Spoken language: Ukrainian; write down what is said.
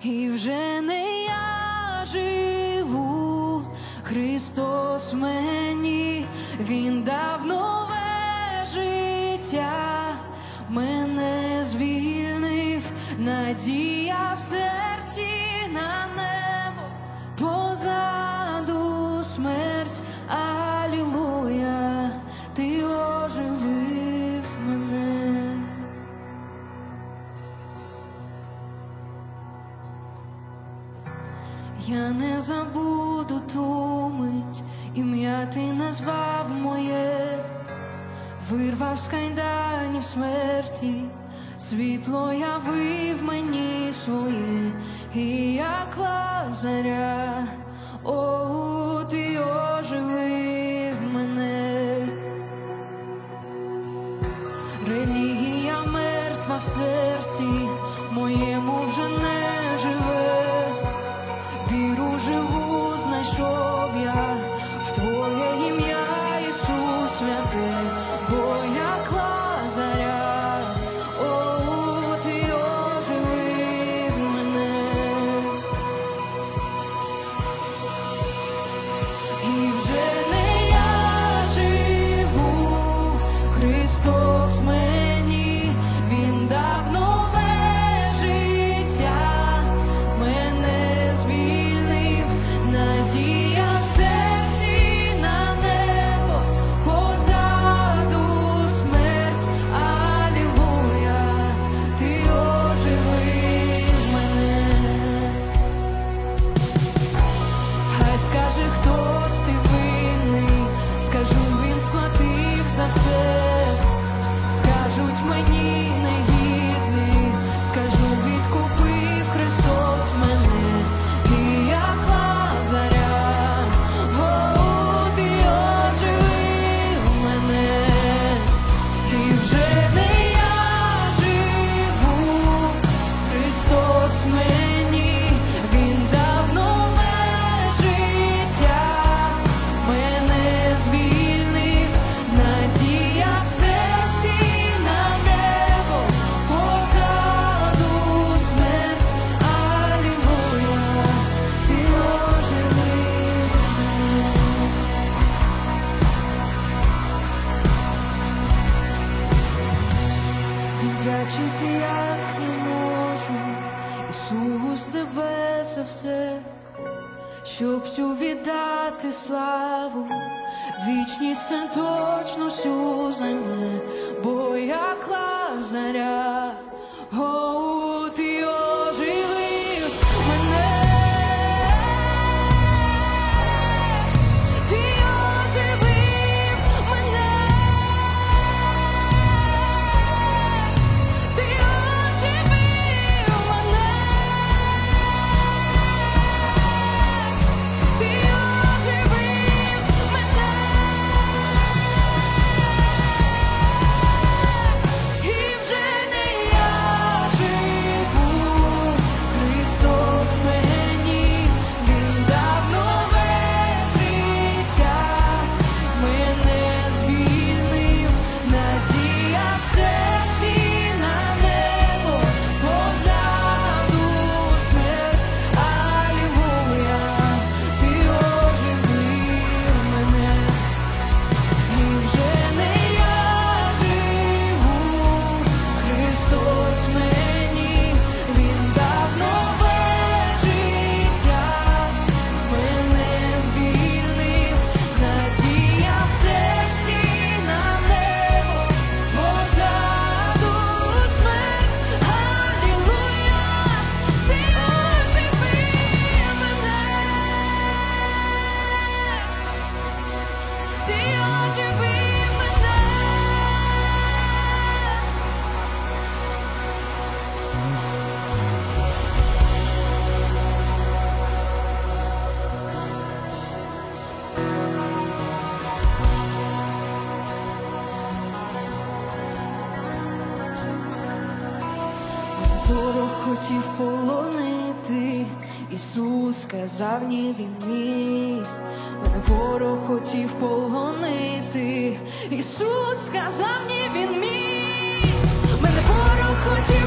І вже не я живу, Христос мені, Він дав нове життя, мене звільнив, надія в серці на небо, позаду смерть, алілуя, ти оживив мене. Я не забуду ту мить, ім'я ти назвав моє, вирвав з кайданів смерті, світло явив мені своє, і як Лазаря, о, ти оживив мене. Релігія мертва в серці моєму вже не живе, віру живу знайшов я в Твоє ім'я, Ісус святе, бо як Лазаря, о, ти оживив мене. І вже не я живу, Христос мені, Він дав нове життя, мене звільнив, надія в серці на небо, позаду смерть, алілуя, ти оживив мене. Хай скаже хтось, ти винний, скажу, він сплатив за все. Скажуть мені негідний, скажу, відкупив Христос мене. І як Лазаря, о, ти оживив мене. І вже не я живу, Христос мені, Він дав нове життя, мене звільнив, надія в серці на небо, позаду смерть, алілуя, ти оживив мене. Віддячити як не можу, Ісус, тебе за все, щоб всю віддати славу, вічність це точно всю займе, бо як Лазаря, о, ти оживив мене. Ти оживив мене. Ти оживив мене. Ти оживив мене. І вже не я живу, Христос мені, Він дав нове життя, мене звільнив, надія в серці на небо, позаду смерть, алілуя, ти оживив мене. І вже не я живу, Христос мені, Він дав нове життя, мене звільнив, надія в серці на небо, позаду смерть, алілуя, ти оживив мене. Ти оживив мене. Ворог хотів полонити, Ісус сказав, ні, він мій. Мене ворог хотів полонити, Ісус сказав, ні, він мій. Мене ворог хотів